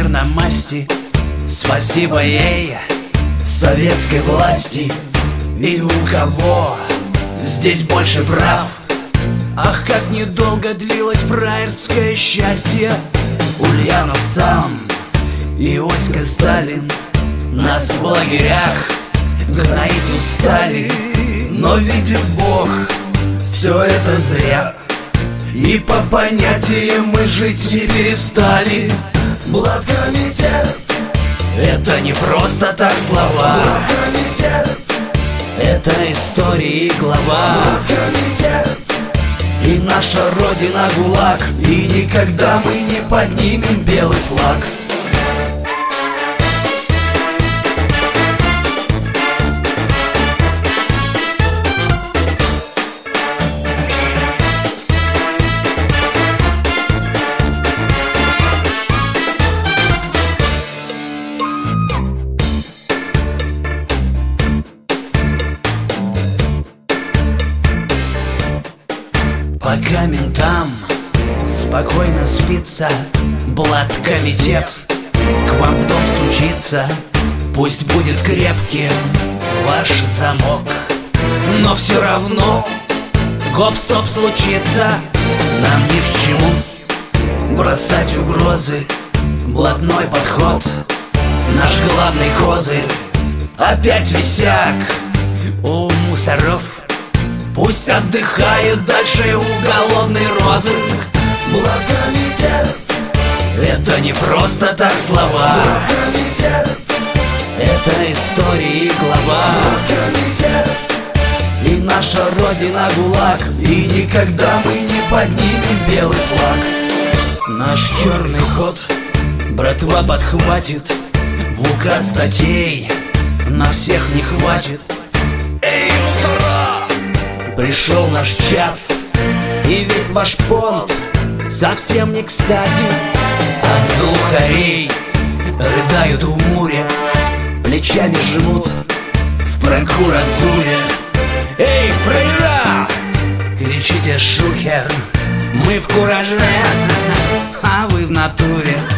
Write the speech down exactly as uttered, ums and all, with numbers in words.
черномасти. Спасибо ей, советской власти. И у кого здесь больше прав? Ах, как недолго длилось фраерское счастье. Ульянов сам и Иосиф Сталин нас в лагерях гноить устали. Но видит Бог, все это зря, и по понятиям мы жить не перестали. Блаткомитет — это не просто так слова. Блаткомитет — это история и глава. Блаткомитет — и наша родина ГУЛАГ, и никогда мы не поднимем белый флаг. Пока ментам спокойно спится, блаткомитет к вам в дом стучится. Пусть будет крепким ваш замок, но все равно гоп-стоп случится. Нам ни к чему бросать угрозы. Блатной подход — наш главный козырь. Опять висяк у мусоров, пусть отдыхает дальше уголовный розыск. Блаткомитет — это не просто так слова. Блаткомитет — это история и глава. Блаткомитет — и наша родина ГУЛАГ, и никогда мы не поднимем белый флаг. Наш черный ход братва подхватит, в указ статей на всех не хватит. Эй, мусора! Пришел наш час, и весь ваш понт совсем не кстати. От глухарей рыдают в муре, плечами жмут в прокуратуре. Эй, фрейра! Кричите шухер, мы в кураже, а вы в натуре.